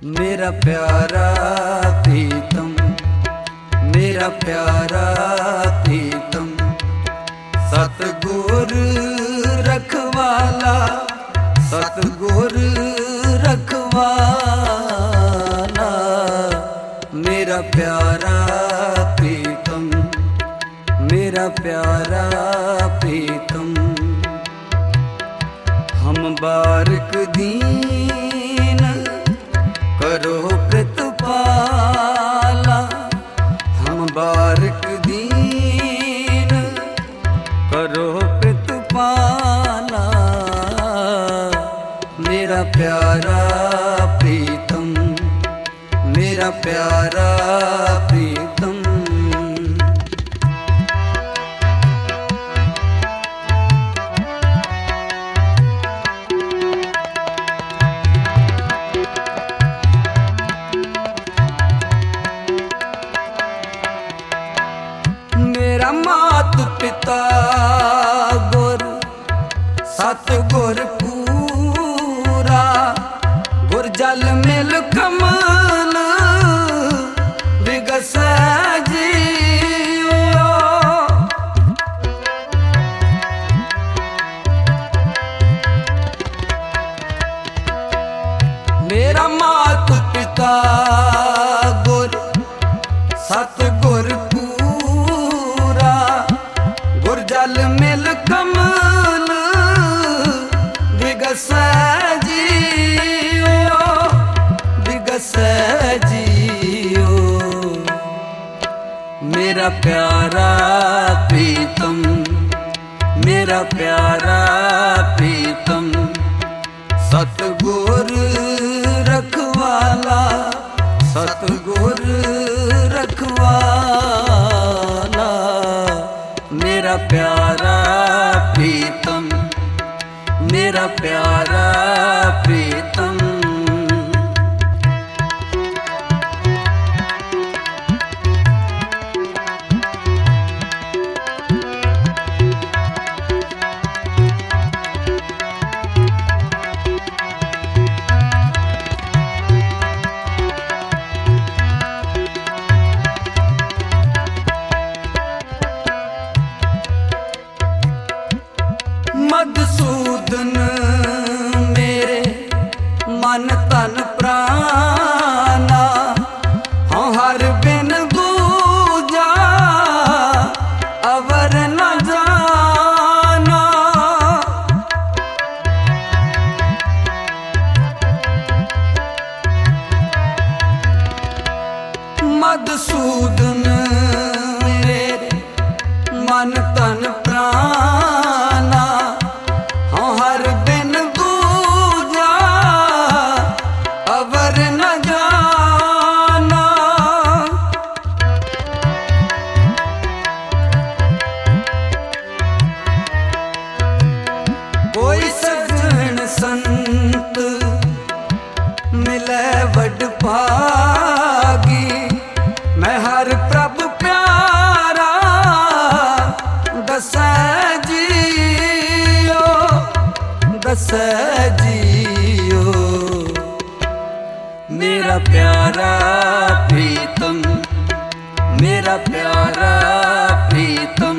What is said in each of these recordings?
मेरा प्यारा प्रीतम, मेरा प्यारा प्रीतम, सतगुर रखवाला, सतगुर रखवाला। मेरा प्यारा प्रीतम, मेरा प्यारा प्रीतम, हम बारक दीन करो प्रतिपाला, हम बारक दीन करो प्रतिपाला। मेरा प्यारा प्रीतम, मेरा प्यारा प्रीतम। मेरा मात पिता गुर सतगुर पूरा, गुर जल मिल कमल बिगस जियो। मेरा मात पिता गुर सतगुर पूरा, गुर जल मिल कमल बिगस जियो, बिगस जियो। मेरा प्यारा प्रीतम, मेरा प्यारा प्रीतम, सतगुर रखवाला, सतगुर रखवाला। मेरा प्यारा प्रीतम, मेरा प्यारा प्रीतम। मधुसूदन मेरे मन तन प्राणा, हाँ हर बिन दूजा अवर न जाना। मधुसूदन मेरे मन तन प्राणा, हर बिन दूजा अवर न जाना। कोई सज्जन संत मिले वड भागी, मैं हर प्रभु प्यारा दस जियो, दस जियो। मेरा प्यारा प्रीतम, मेरा प्यारा प्रीतम,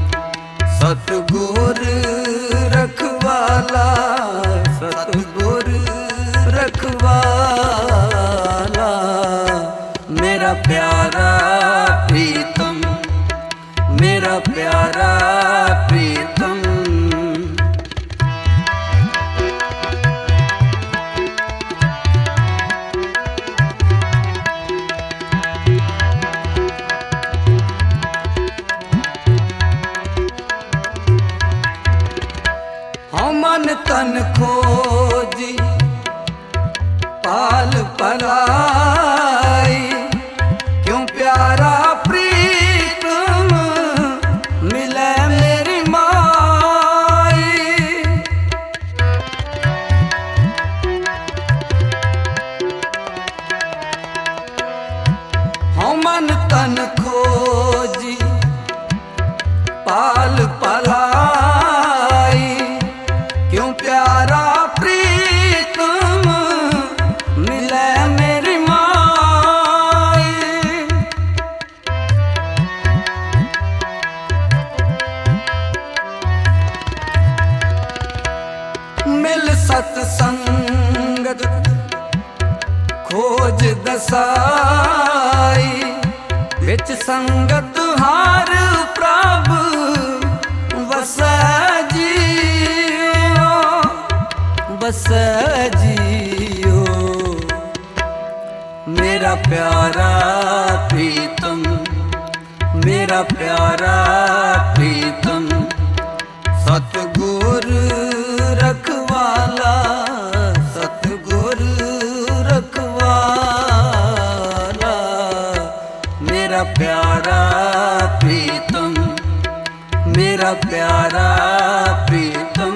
सतगुर रखवाला, सतगुर रखवाला। मेरा प्यारा प्रीतम, मेरा प्यारा प्रीतम। मन तन खोजी पाल पराई, क्यों प्यारा प्रीतम मिले मेरी माई। हाँ मन तन खोजी पाल पराई, क्यों प्यारा प्रीतम मिले मेरे मिल सतसंगत खोज दसाई, विच संगत हार प्रभ वसै जियो, वसै जियो। मेरा प्यारा प्रीतम, मेरा प्यारा प्रीतम, सतगुर रखवाला, सतगुर रखवाला। मेरा प्यारा प्रीतम, मेरा प्यारा प्रीतम।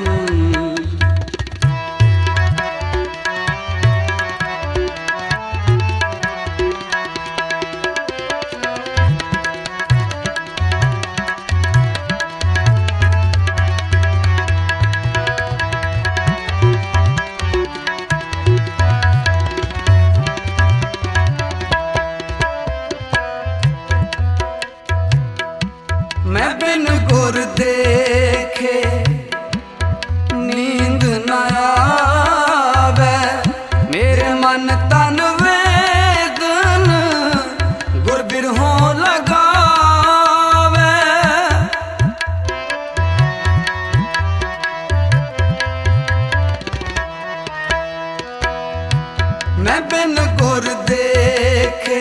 मैं बिन गुर देखे नींद न आवे, मेरे मन तन वेदन गुर बिरहों लगावे। मैं बिन गुर देखे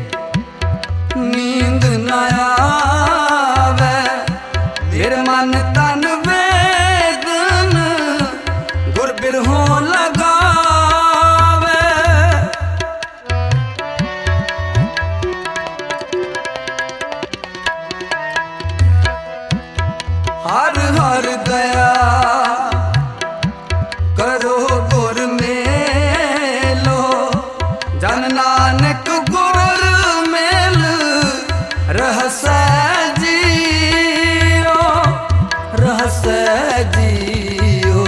नींद न आवे, मेरे मन तन वेदन गुर बिरहों लगावे। हर हर दया करो गुर मेलो, जन नानक गुर मेल रहसै जियो, रहसै जियो।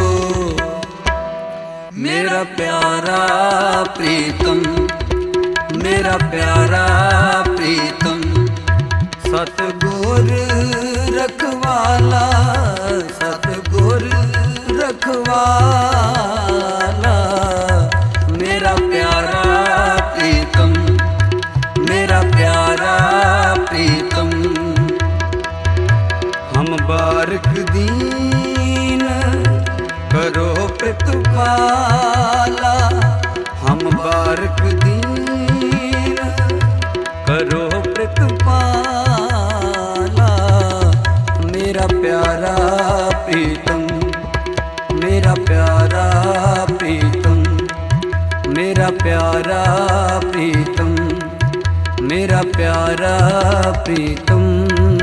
मेरा प्यारा प्रीतम, मेरा प्यारा प्रीतम, सतगुर रखवाला, सतगुर रखवाला। मेरा प्यारा प्रीतम, मेरा प्यारा प्रीतम। हम बारक दीन करो प्रतिपाला, हम बारक दीन करो प्रतिपाला। मेरा प्यारा प्रीतम, मेरा प्यारा प्रीतम, मेरा प्यारा प्रीतम, मेरा प्यारा प्रीतम।